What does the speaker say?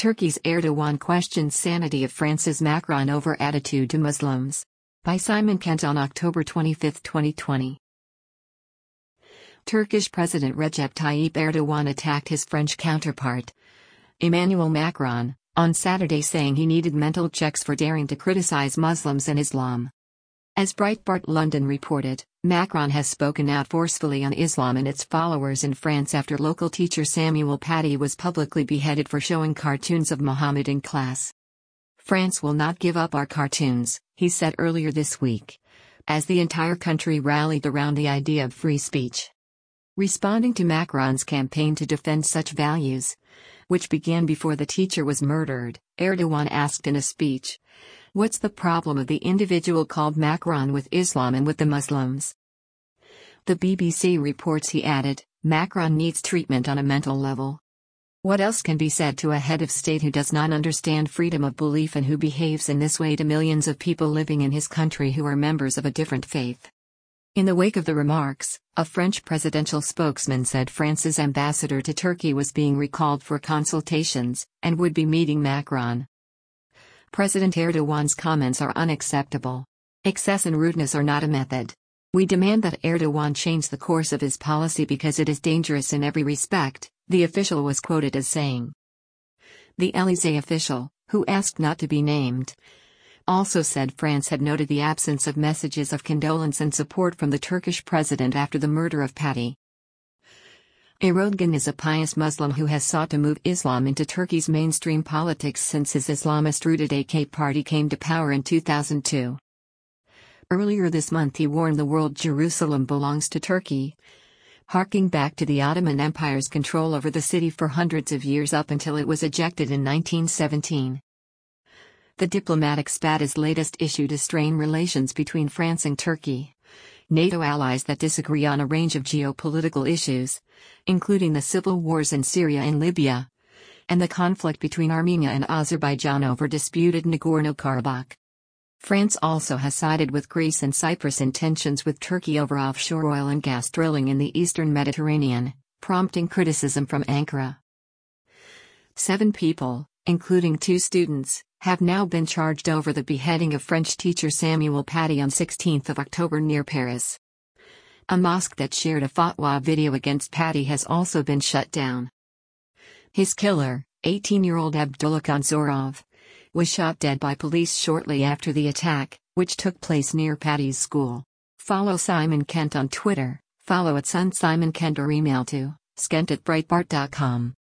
Turkey's Erdogan questions sanity of France's Macron over attitude to Muslims. By Simon Kent on October 25, 2020. Turkish President Recep Tayyip Erdogan attacked his French counterpart, Emmanuel Macron, on Saturday, saying he needed mental checks for daring to criticize Muslims and Islam. As Breitbart London reported, Macron has spoken out forcefully on Islam and its followers in France after local teacher Samuel Paty was publicly beheaded for showing cartoons of Muhammad in class. "France will not give up our cartoons," he said earlier this week, as the entire country rallied around the idea of free speech. Responding to Macron's campaign to defend such values, which began before the teacher was murdered, Erdogan asked in a speech, "What's the problem of the individual called Macron with Islam and with the Muslims?" The BBC reports he added, "Macron needs treatment on a mental level. What else can be said to a head of state who does not understand freedom of belief and who behaves in this way to millions of people living in his country who are members of a different faith?" In the wake of the remarks, a French presidential spokesman said France's ambassador to Turkey was being recalled for consultations, and would be meeting Macron. President Erdogan's comments are unacceptable. Excess and rudeness are not a method. We demand that Erdogan change the course of his policy because it is dangerous in every respect, the official was quoted as saying. The Élysée official, who asked not to be named, also said France had noted the absence of messages of condolence and support from the Turkish president after the murder of Paty. Erdogan is a pious Muslim who has sought to move Islam into Turkey's mainstream politics since his Islamist-rooted AK party came to power in 2002. Earlier this month he warned the world Jerusalem belongs to Turkey, harking back to the Ottoman Empire's control over the city for hundreds of years up until it was ejected in 1917. The diplomatic spat is latest issue to strain relations between France and Turkey, NATO allies that disagree on a range of geopolitical issues, including the civil wars in Syria and Libya, and the conflict between Armenia and Azerbaijan over disputed Nagorno-Karabakh. France also has sided with Greece and Cyprus in tensions with Turkey over offshore oil and gas drilling in the eastern Mediterranean, prompting criticism from Ankara. 7 people, including 2 students, have now been charged over the beheading of French teacher Samuel Paty on 16 October near Paris. A mosque that shared a fatwa video against Paty has also been shut down. His killer, 18-year-old Abdullah Kanzourov, was shot dead by police shortly after the attack, which took place near Paty's school. Follow Simon Kent on Twitter, follow @SunSimonKent or email to skent@breitbart.com.